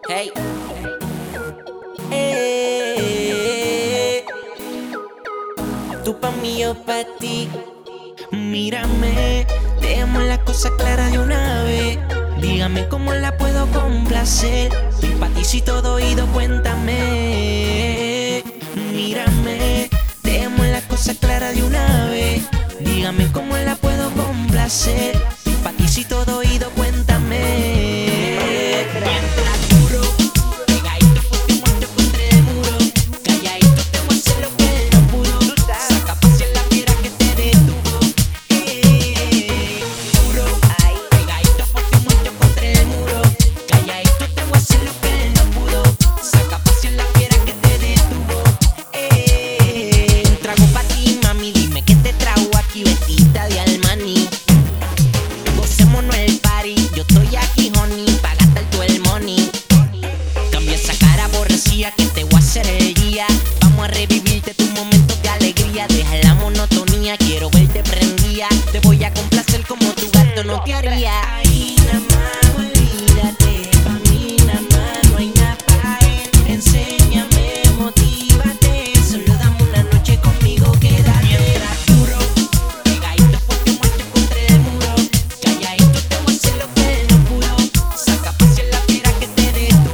Hey. Tú pa' mí, yo pa' ti. Mírame, dejemos las cosas claras de una vez. Dígame cómo la puedo complacer. Y pa' ti si todo oído, cuéntame. Mírame, dejemos las cosas claras de una vez. Dígame cómo la puedo complacer. Y pa' ti si todo oído, cuéntame. Que te voy a hacer el día. Vamos a revivirte tus momentos de alegría. Deja la monotonía, quiero verte prendida. Te voy a complacer como tu gato no te haría. Ahí nada más, olvídate. Pa' mí nada más, no hay nada pa' él. Enséñame, motívate. Solo dame una noche conmigo, quédate. Mientras duro, pegadito porque muerto contra el muro. Calladito te voy a hacer lo que él no pudo. Saca pasión la fiera que te detuvo.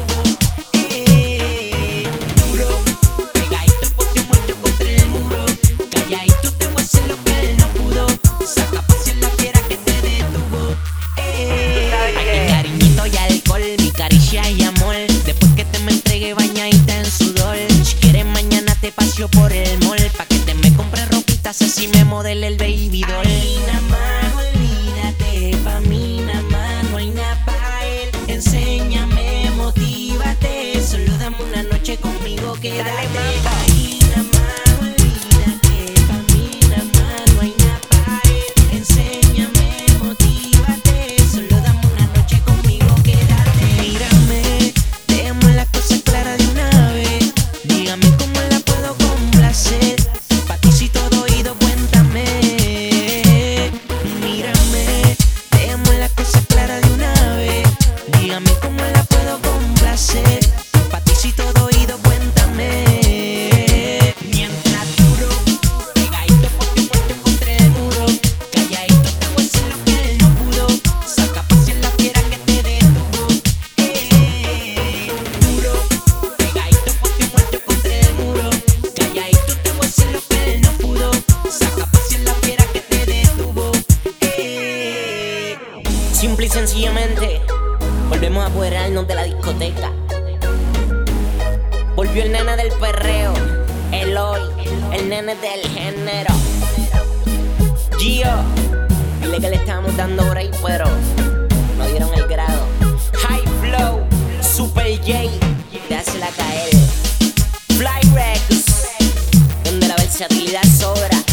Y amor, después que te me entregue bañadita en sudor. Si quieres mañana te paseo por el mall, pa' que te me compre ropitas así me modele el baby doll. Ahí nada más, olvídate, pa' mí nada más, no hay nada pa' él. Enséñame, motívate, solo dame una noche conmigo, quédate. Ahí nada más, olvídate, pa' mí nada más, no hay nada pa' él. Enséñame, motívate, solo dame una noche conmigo, quédate. Simple y sencillamente, volvemos a apoderarnos de la discoteca. Volvió el nene del perreo, Eloy, el nene del género. Gio, dile que le estábamos dando break, pero no dieron el grado. High Flow, Super J, dásela caer. Fly Rex, donde la versatilidad sobra.